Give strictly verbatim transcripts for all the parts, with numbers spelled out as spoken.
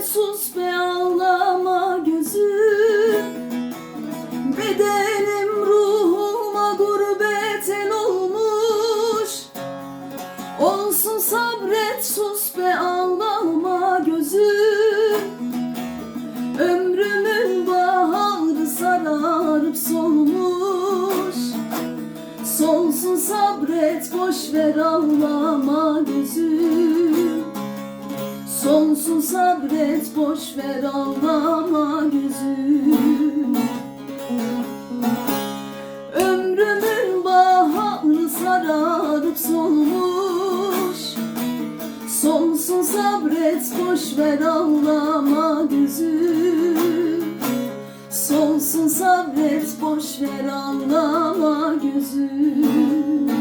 sus be ağlama gözüm. Bedenim ruhuma gurbet el olmuş. Olsun sabret sus be ağlama gözüm. Ömrümün baharı sararıp solmuş. Solsun sabret boş ver ağlama gözüm. Solsun sabret boş ver ağlama gözüm. Ömrümün baharı sararıp solmuş. Solsun sabret boş ver ağlama gözüm. Solsun sabret boş ver ağlama gözüm.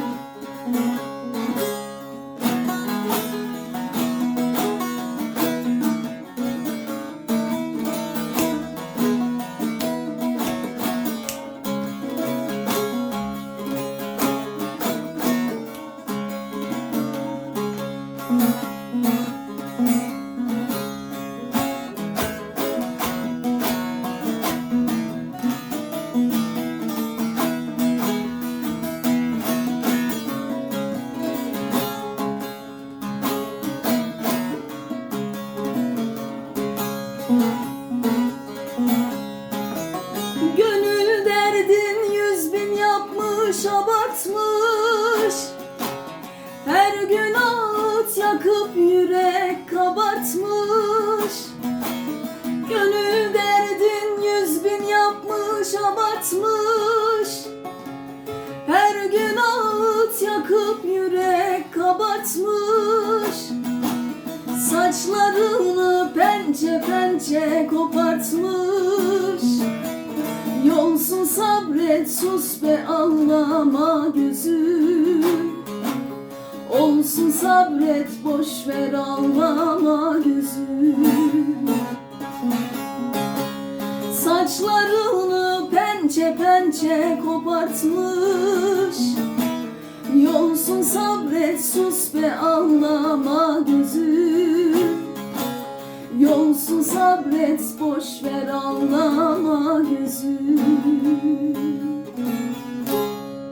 Gönül derdin yüz bin yapmış, abartmış. Her gün ağıt yakıp yürek kabartmış. Gönül derdin yüz bin yapmış, abartmış. Her gün ağıt yakıp yürek kabartmış. Saçlarını pençe pençe kopartmış. Yolsun sabret sus be ağlama gözüm. Olsun sabret boş ver ağlama gözüm. Saçlarını pençe pençe kopartmış. Yolsun sabret sus be ağlama gözüm. Yolsun sabret boş ver ağlama gözüm.